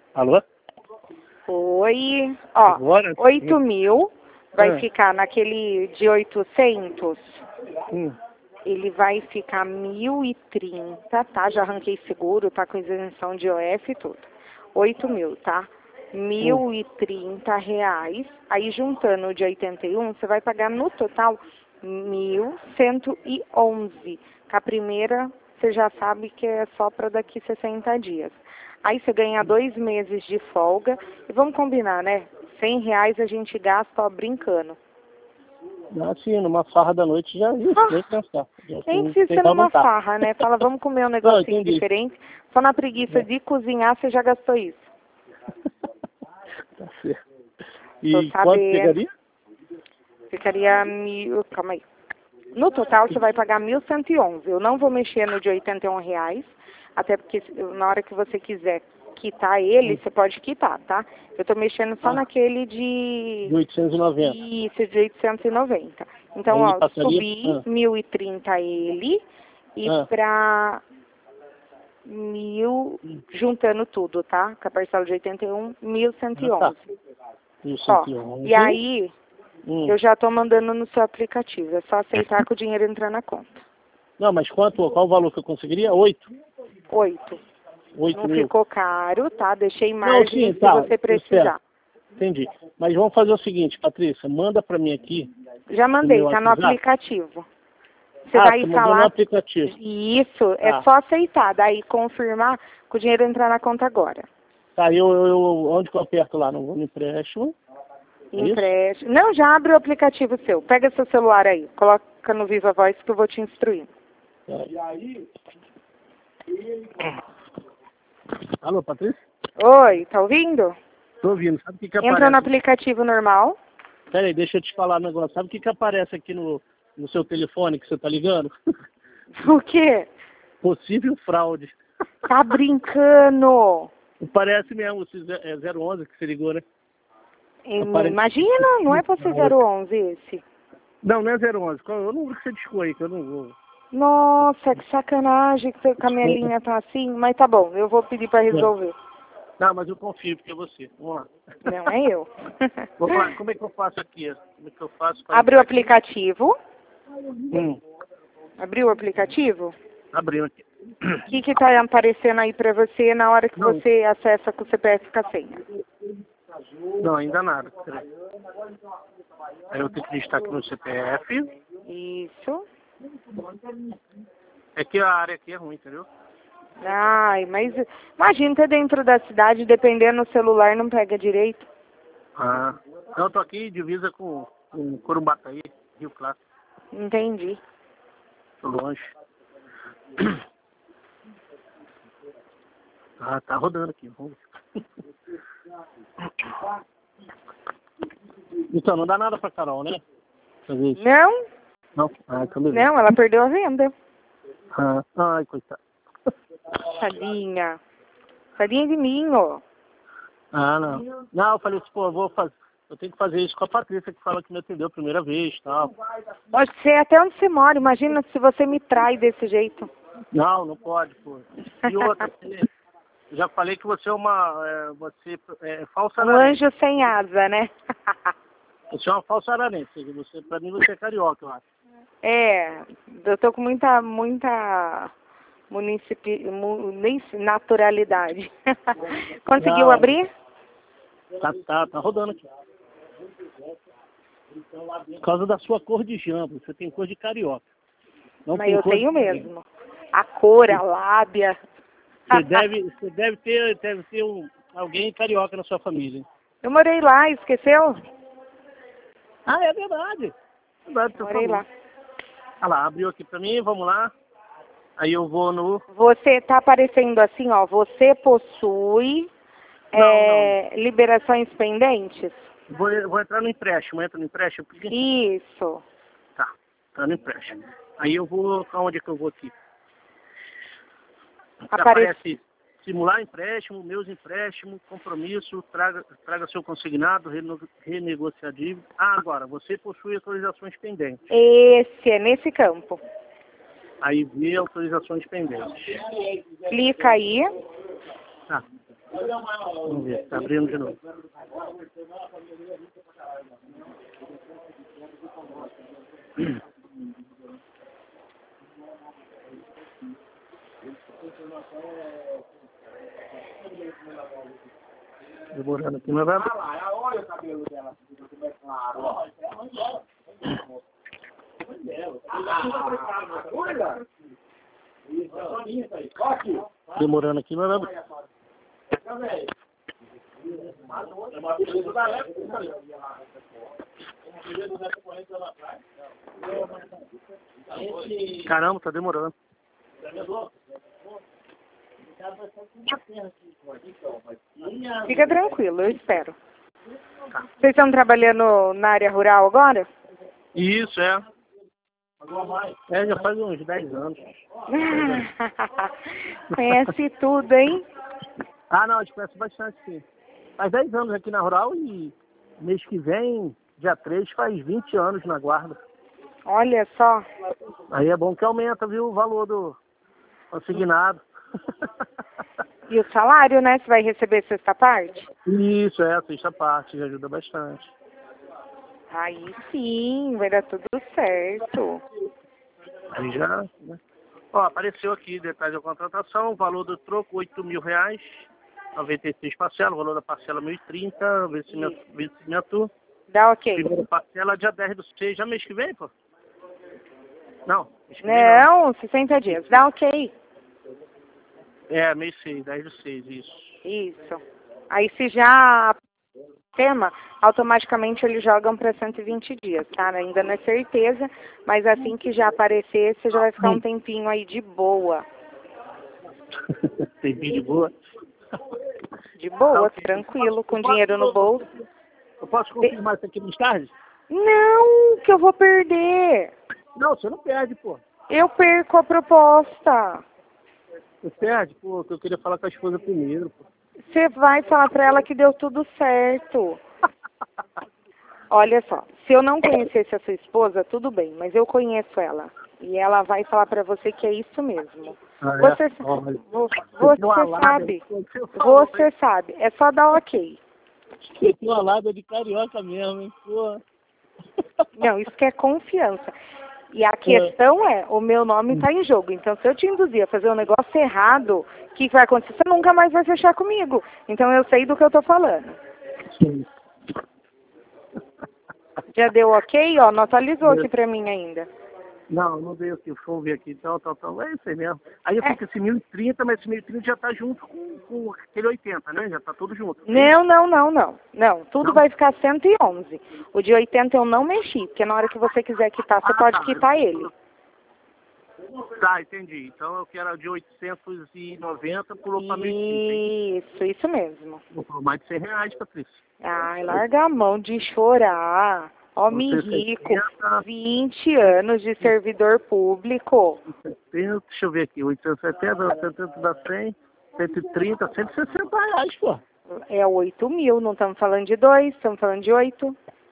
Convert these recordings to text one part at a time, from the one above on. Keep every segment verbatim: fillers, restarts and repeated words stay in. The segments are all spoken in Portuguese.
Alô? Oi. Ó, Agora? oito mil vai Ah. ficar naquele de oitocentos. Hum. Ele vai ficar mil e trinta, tá? Já arranquei seguro, tá com isenção de O F e tudo. oito mil, tá? Mil e trinta reais. Aí juntando o de oitenta e um, você vai pagar no total mil cento e onze. Com a primeira, você já sabe que é só para daqui sessenta dias. Aí você ganha dois meses de folga. E vamos combinar, né? cem reais a gente gasta, ó, brincando. Assim, numa farra da noite já ia, Ah, nem pensar. Já, nem assim, precisa sem ser dar numa vontade. farra, né? Fala, vamos comer um Não, negocinho entendi. diferente. Só na preguiça É. de cozinhar você já gastou isso. Tá certo. Tô E quanto sabendo. pegaria? Ficaria mil... Calma aí. No total você vai pagar mil cento e onze. Eu não vou mexer no de oitenta e um reais. Até porque na hora que você quiser quitar ele, Hum. você pode quitar, tá? Eu tô mexendo só Ah. naquele de... De oitocentos e noventa. Isso, de oitocentos e noventa. Então, Aí ó, passaria... subi Ah. mil e trinta ele e Ah. pra mil, juntando tudo, tá? Com a parcela de oitenta e um, mil cento e Ah, tá. onze. mil Ó, cento e onze. e aí, Hum. eu já tô mandando no seu aplicativo. É só aceitar que o dinheiro entrar na conta. Não, mas quanto, qual o valor que eu conseguiria? Oito. Oito. Oito Não mil. ficou caro, tá? Deixei Não, margem sim, se tá. você precisar. Entendi. Mas vamos fazer o seguinte, Patrícia, manda pra mim aqui. Já no mandei, meu tá no WhatsApp. aplicativo. Você Ah, vai você mandou no falar... aplicativo. Isso, é Tá. só aceitar. Daí confirmar que o dinheiro entrar na conta agora. Tá, eu, eu, eu onde que eu aperto lá? No, no empréstimo. É isso? Empréstimo. Não, já abre o aplicativo seu. Pega seu celular aí. Coloca no Viva Voz que eu vou te instruir. Alô, Patrícia? Oi, tá ouvindo? Tô ouvindo. Sabe o que que Entra aparece? no aplicativo normal. Pera aí, deixa eu te falar um negócio. Sabe o que que aparece aqui no, no seu telefone que você tá ligando? O quê? Possível fraude. Tá brincando? Parece mesmo, esse ze- é zero onze que você ligou, né? Im- Aparece Imagina, não é pra ser fraude. zero onze esse. Não, não é zero onze. Qual é o número que você discou aí, que eu não vou... Nossa, que sacanagem que a minha linha tá assim. Mas tá bom, eu vou pedir pra resolver. Não, mas eu confio, porque é você. Vamos lá. Não é eu. Vamos lá, como é que eu faço aqui? Como é que eu faço para Abre o entrar aqui? aplicativo. Hum, Abriu o aplicativo? abriu aqui. O que que tá aparecendo aí pra você na hora que Não, você acessa com o C P F com a senha? não, ainda nada. Peraí. Aí eu tenho que digitar aqui no C P F. Isso. É que a área aqui é ruim, entendeu? Ai, mas imagina, tá dentro da cidade, dependendo do celular, não pega direito. Ah, então eu tô aqui divisa com, com Corumbataí, Rio Claro. Entendi. Tô longe. Ah, tá rodando aqui. Vamos ver. Então, não dá nada pra Carol, né? Fazer isso. Não? Não? Ah, então beleza. Não, ela perdeu a venda. Ah, ai, coitado. Tadinha. Tadinha de mim, ó. Ah, não. Não, eu falei assim, pô, eu vou fazer. Eu tenho que fazer isso com a Patrícia, que fala que me atendeu a primeira vez e tal. Pode ser até onde você mora. Imagina se você me trai desse jeito. Não, não pode, pô. E outra, eu já falei que você é uma. É, você é falsa Um ararense. anjo sem asa, né? Você é uma falsa ararense. Você, pra mim, você é carioca, eu acho. É, eu tô com muita, muita municipi, mu, nem- naturalidade. Conseguiu Não, abrir? tá, tá, tá rodando aqui. Por causa da sua cor de jambo. Você tem cor de carioca. Não Mas tem eu cor tenho de... mesmo. A cor, a lábia. Você deve, você deve ter, deve ter um, alguém carioca na sua família. Eu morei lá, esqueceu? Ah, é verdade. É verdade, você Morei falou. lá. Ah lá, abriu aqui pra mim, vamos lá. Aí eu vou no... Você tá aparecendo assim, ó. Você possui Não, é, liberações pendentes? Vou, vou entrar no empréstimo, entra no empréstimo. Porque... Isso. Tá, tá no empréstimo. Aí eu vou, aonde é que eu vou aqui? Aparece. Aparece simular empréstimo, meus empréstimos, compromisso, traga, traga seu consignado, reno, renegociar dívida. Ah, agora, você possui autorizações pendentes. Esse é nesse campo. Aí vê autorizações pendentes. Clica aí. Tá. Vamos ver, tá abrindo de novo. Demorando aqui, mas vai. Olha o cabelo dela, como é claro, ó. Demorando aqui, mas vai. Caramba, tá demorando. Fica tranquilo, eu espero. Vocês estão trabalhando na área rural agora? Isso, é. É, já faz uns dez anos. Conhece tudo, hein? Ah, não, a gente conhece bastante, sim. Faz dez anos aqui na Rural e mês que vem, dia três, faz vinte anos na guarda. Olha só. Aí é bom que aumenta, viu, o valor do consignado. E o salário, né? Você vai receber sexta parte? Isso, é, a sexta parte, já ajuda bastante. Aí sim, vai dar tudo certo. Aí já, né? Ó, apareceu aqui, detalhe da contratação, o valor do troco, oito mil reais, noventa e seis parcelas, o valor da parcela mil e trinta, vencimento, vencimento. Dá ok. Primeira parcela dia dez do seis, já mês que vem, pô? Não, mês que vem não. Não, sessenta dias. Dá ok. É, mês seis, dez do seis, isso. Isso. Aí se já tema, automaticamente eles jogam para cento e vinte dias, tá? Ainda não é certeza, mas assim que já aparecer, você já vai ficar um tempinho aí de boa. Tempinho de boa? De boa, tranquilo, com dinheiro no bolso. Eu posso confirmar isso aqui mais tarde? Não, que eu vou perder. Não, você não perde, pô. Eu perco a proposta. Você perde, pô, que eu queria falar com a esposa primeiro, pô. Você vai falar pra ela que deu tudo certo. Olha só, se eu não conhecesse a sua esposa, tudo bem, mas eu conheço ela. E ela vai falar pra você que é isso mesmo. Ah, é? Você, Olha. vo- você Uma sabe, lábia, você falou, você hein? sabe, é só dar ok. Você tem uma lábia de carioca mesmo, hein, pô. Não, isso que é confiança. E a questão é, o meu nome está em jogo. Então, se eu te induzir a fazer um negócio errado, o que vai acontecer? Você nunca mais vai fechar comigo. Então, eu sei do que eu tô falando. Sim. Já deu ok? Ó, não atualizou aqui pra mim ainda. Não, não veio aqui, deixa eu ver aqui, então, tal, tal, é isso aí mesmo. Aí É. fica esse mil e trinta, mas esse mil e trinta já tá junto com, com aquele oitenta, né? Já tá tudo junto. Não, não, não, não. Não, tudo Não? vai ficar cento e onze. O de oitenta eu não mexi, porque na hora que você quiser quitar, você Ah, pode tá. quitar ele. Tá, entendi. Então eu quero de oitocentos e noventa, pulou pra mil e trinta, hein? Isso, isso mesmo. Pulou mais de cem reais, Patrícia. Ai, larga a mão de chorar. Homem Você rico, setenta, vinte anos de servidor público. setenta, deixa eu ver aqui, oitocentos e setenta, oitocentos dá cem, cento e trinta, cento e sessenta reais, pô. É oito mil, não estamos falando de dois, estamos falando de oito.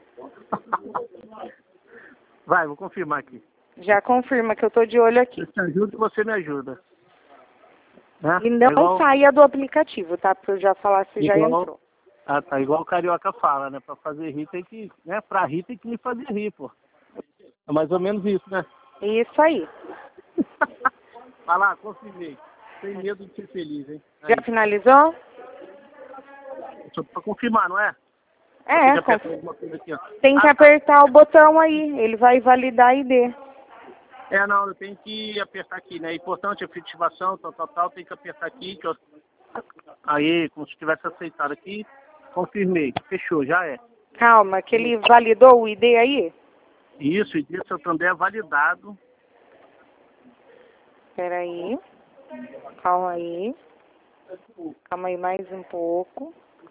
Vai, vou confirmar aqui. Já confirma que eu tô de olho aqui. Eu te ajudo e você me ajuda. Né? E não É igual- saia do aplicativo, tá? Pra eu já falar se já igual- entrou. Ah, tá. Igual o carioca fala, né? Pra fazer rir tem que... Né? Pra rir tem que me fazer rir, pô. É mais ou menos isso, né? Isso aí. Vai lá, confirmei. Sem medo de ser feliz, hein? Aí. Já finalizou? Só pra confirmar, não é? É, Tem que com- apertar alguma coisa aqui, ó. tem que Ah, tá. apertar o botão aí. Ele vai validar a I D. É, não, eu tenho que apertar aqui, né? É importante a efetivação, tal, tal, tal. Tem que apertar aqui, que eu... Aí, como se tivesse aceitado aqui. Confirmei. Fechou, já é. Calma, que ele validou o I D aí? Isso, e disso também é validado. Peraí. Calma aí. Calma aí mais um pouco.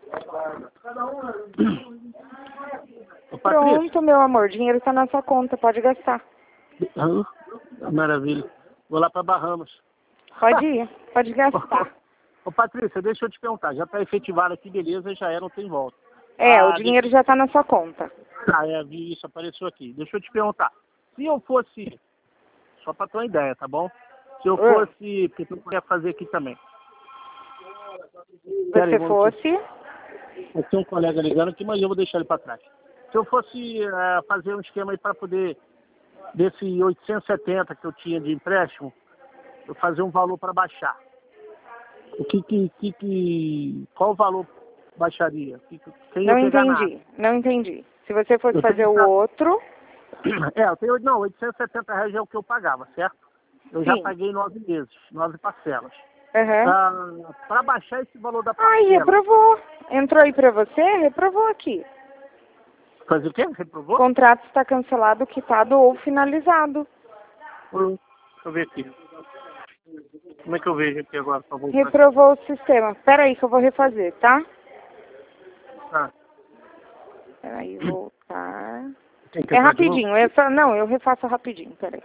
Ô, Patrícia. Pronto, meu amor. Dinheiro tá na sua conta. Pode gastar. Ah, maravilha. Vou lá para Bahamas. Pode ir. Pode gastar. Ô, Patrícia, deixa eu te perguntar. Já está efetivado aqui, beleza, já é, não tem volta. É, Ah, o dinheiro já tá na sua conta. Ah, é, vi isso, apareceu aqui. Deixa eu te perguntar. Se eu fosse, só para ter uma ideia, tá bom? Se eu Ah. fosse, porque tu quer fazer aqui também. Você fosse... Eu tenho um colega ligando aqui, mas eu vou deixar ele para trás. Se eu fosse uh, fazer um esquema aí para poder, desse oitocentos e setenta que eu tinha de empréstimo, eu fazer um valor para baixar. O que que, que, que qual o valor baixaria? Que, quem Não ia pegar entendi, nada? não entendi. Se você fosse Eu fazer tenho o que- outro, É, eu tenho, não, oitocentos e setenta reais é o que eu pagava, certo? Eu já sim. paguei nove meses, nove parcelas. Aham. Ah, para baixar esse valor da Ai, parcela, reprovou. Entrou aí pra você? Reprovou aqui. fazer o quê? O Reprovou? contrato está cancelado, quitado ou finalizado. Hum, Deixa eu ver aqui. Como é que eu vejo aqui agora, por favor? Reprovou o sistema. Pera aí que eu vou refazer, tá? Ah, Pera aí, voltar. tem que É entrar de novo? rapidinho. Eu só... Não, eu refaço rapidinho. Pera aí.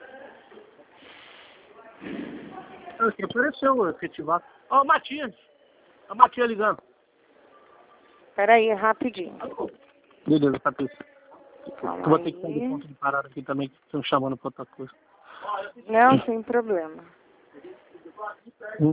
Ah, aqui apareceu o efetivado. Ó, o Matias. Ó, o Matias ligando. Pera aí, rapidinho. Beleza, Patrícia. Calma Eu vou ter que fazer aí. ponto de parada aqui também, que estão chamando pra outra coisa. Não, sem problema. Hum.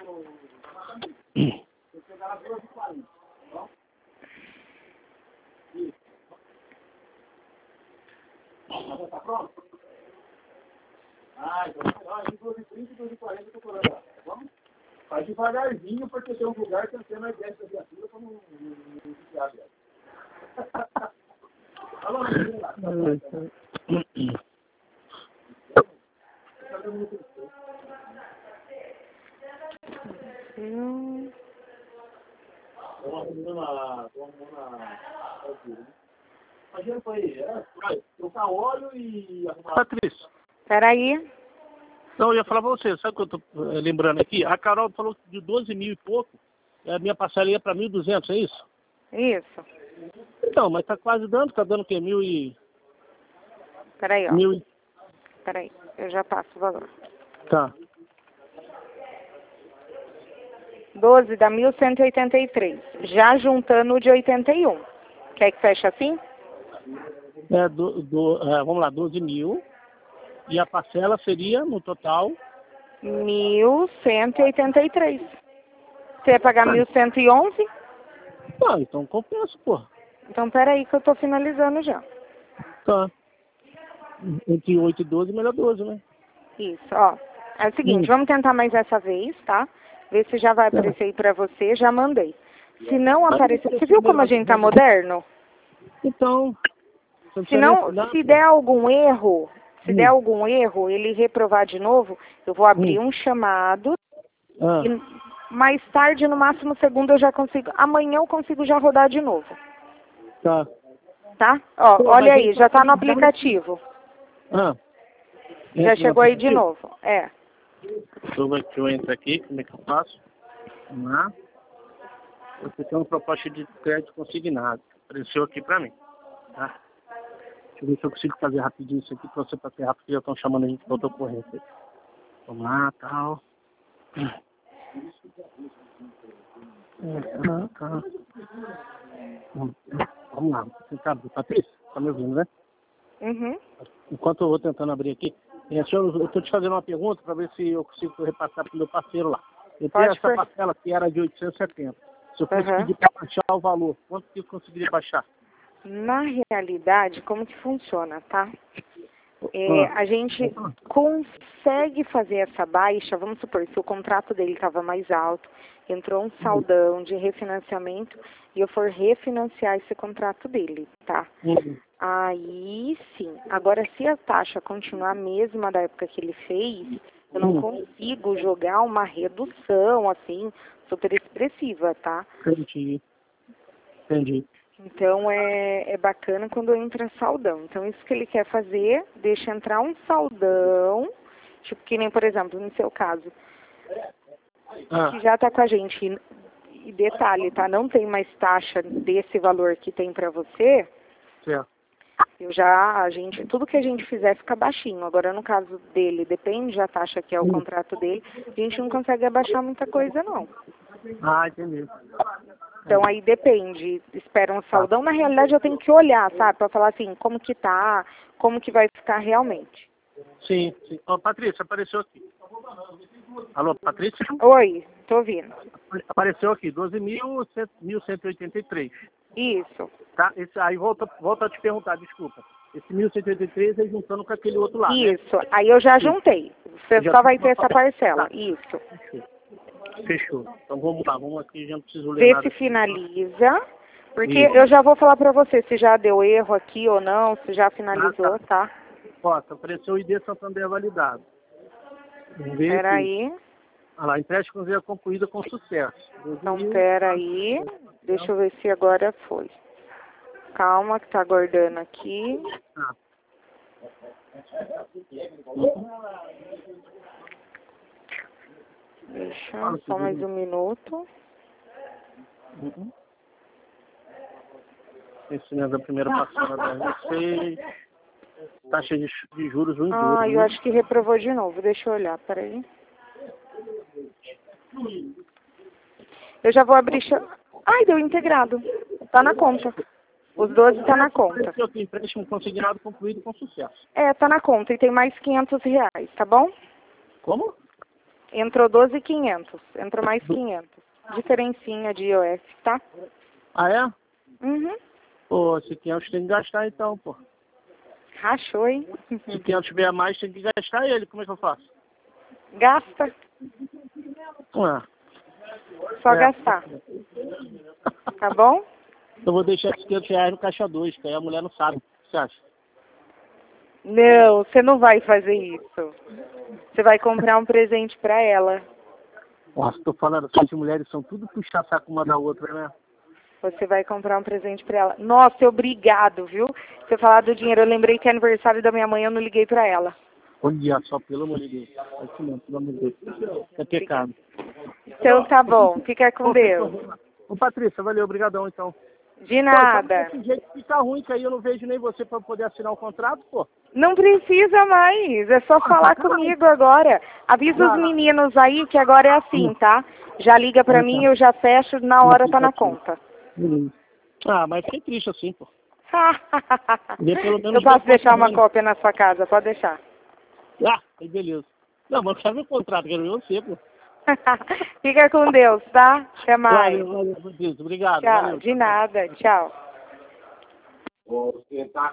Ah, então, ah, de doze e trinta e doze e quarenta eu tô falando, ó. Vamos? Faz devagarzinho, porque tem um lugar que você mais desce da viatura pra não não ficar dela. Alô, menino lá. Hum. Tô arrumando a... Tô arrumando a... Imagina isso aí, é? Vai, trocar óleo e arrumar... Patrícia, Pera aí. não, eu ia falar pra você, sabe o que eu tô eh, lembrando aqui? A Carol falou que de doze mil e pouco, a minha parcela ia pra mil e duzentos, é isso? Isso. Então, mas tá quase dando, tá dando o quê? Mil e... Pera aí, ó. Mil e... Pera aí. Eu já passo o valor. Tá. doze dá mil cento e oitenta e três. Já juntando o de oitenta e um. Quer que feche assim? É, do, do, é, vamos lá, doze mil. E a parcela seria, no total... mil cento e oitenta e três. Você ia pagar mil cento e onze? Ah, então compensa, porra. Então, pera aí que eu tô finalizando já. Tá. Entre oito e doze, melhor doze, né? Isso, ó. É o seguinte, Hum. vamos tentar mais essa vez, tá? Ver se já vai Tá. aparecer aí pra você. Já mandei. Se não Mas aparecer... não Você viu como a apareceu gente tá melhor- moderno? Então, você não Se precisa não, nem- dá, se pô. der algum erro, se Hum. der algum erro, ele reprovar de novo, eu vou abrir Hum. um chamado Ah, e mais tarde, no máximo segunda, eu já consigo. Amanhã eu consigo já rodar de novo, tá. tá? Ó, Pô, olha mas aí, aí já tá no dá- aplicativo. Ah. Já Entra no chegou aí de aplicativo? novo. É. Deixa eu ver que eu entro aqui, como é que eu faço? Vamos lá. Você tem uma proposta de crédito consignado. Apareceu aqui pra mim. Tá? Deixa eu ver se eu consigo fazer rapidinho isso aqui pra você pra ser rápido, porque já estão chamando a gente pra outra ocorrência. Vamos lá, tal. É, tá, tá. Vamos vamos lá, vou tentar abrir. Patrícia, tá me ouvindo, né? Uhum. Enquanto eu vou tentando abrir aqui, é, senhor, eu estou te fazendo uma pergunta para ver se eu consigo repassar para o meu parceiro lá. Eu tenho Pode essa per- parcela que era de oitocentos e setenta. Se eu fosse Aham. pedir para baixar o valor, quanto que eu conseguiria baixar? Na realidade, como que funciona, tá? É, Ah, a gente consegue fazer essa baixa, vamos supor, se o contrato dele estava mais alto, entrou um saldão de refinanciamento e eu for refinanciar esse contrato dele, tá? hum, Aí sim. Agora, se a taxa continuar a mesma da época que ele fez, eu não Hum. consigo jogar uma redução, assim, super expressiva, tá? entendi. Entendi. Então, é, é bacana quando entra saldão. Então, isso que ele quer fazer, deixa entrar um saldão, tipo que nem, por exemplo, no seu caso, Ah, que já está com a gente. E, e detalhe, tá? Não tem mais taxa desse valor que tem para você. certo. Eu já, a gente, tudo que a gente fizer fica baixinho. Agora, no caso dele, depende da taxa que é o Hum. contrato dele, a gente não consegue abaixar muita coisa, não. Ah, entendi. Então, aí depende. Espera um saldão. Na realidade, eu tenho que olhar, sabe? Pra falar assim, como que tá, como que vai ficar realmente. Sim, sim. Ó, Patrícia, apareceu aqui. Alô, Patrícia? Oi, tô ouvindo. Apareceu aqui, doze mil cento e oitenta e três. Isso. Tá? Esse, aí volta, volta a te perguntar, desculpa. Esse mil cento e oitenta e três é juntando com aquele outro lá, Isso. né? Aí eu já juntei. Você Já só vai ter tá. essa parcela. Tá. Isso. Fechou. Fechou. Então vamos lá, vamos aqui, já não preciso ler Vê nada. se finaliza. Porque Isso. eu já vou falar pra você se já deu erro aqui ou não, se já finalizou, Ah, tá. tá? Ó, apareceu o I D Santander validado. Vamos ver Pera aqui. aí. Olha lá, empréstimo é concluída com sucesso. Então, pera aí. Deixa eu ver se agora foi. Calma, que tá aguardando aqui. Ah. Deixa, só mais um minuto. Uhum. Ensina da primeira parcela da R seis. Taxa de, de juros um e dois. Ah, eu acho que reprovou de novo. Deixa eu olhar, peraí. Eu já vou abrir... cha- Ai, deu integrado. Tá na conta. Os doze tá na conta. Eu tenho empréstimo consignado concluído com sucesso. É, tá na conta. E tem mais quinhentos reais, tá bom? Como? Entrou doze mil e quinhentos. Entrou mais quinhentos. Diferencinha de I O F, tá? Ah, é? Uhum. Pô, se quinhentos tem que gastar então, pô. Rachou, hein? Se quinhentos vier a mais, tem que gastar ele. Como é que eu faço? Gasta. Ah, Só é. gastar. Tá bom? Eu vou deixar esses quinhentos reais no caixa dois, que aí a mulher não sabe. O que você acha? Não, você não vai fazer isso. Você vai comprar um presente pra ela. Nossa, tô falando, essas mulheres são tudo puxar saco uma da outra, né? Você vai comprar um presente pra ela. Nossa, obrigado, viu? Você falar do dinheiro, eu lembrei que é aniversário da minha mãe, eu não liguei pra ela. Olha só, pelo amor de Deus. Aqui não, pelo amor de Deus. É pecado. Então tá bom, fica com Ô, Deus. Ô, Patrícia, valeu, obrigadão então. De nada. Pô, então, desse jeito fica ruim, que aí eu não vejo nem você pra poder assinar o contrato, pô. Não precisa mais, é só falar comigo agora. Avisa os meninos aí que agora é assim, tá? Já liga pra mim, eu já fecho, na hora tá na conta. Ah, mas fiquei triste assim, pô. Vê pelo menos Eu posso deixar uma bem. cópia na sua casa, pode deixar. Ah, aí beleza. Não, mas sabe o contrato, quero ver você, pô. Fica com Deus, tá? Até mais. Valeu, valeu, Patrícia, obrigado. Tchau, Valeu. de nada, tchau. Você tá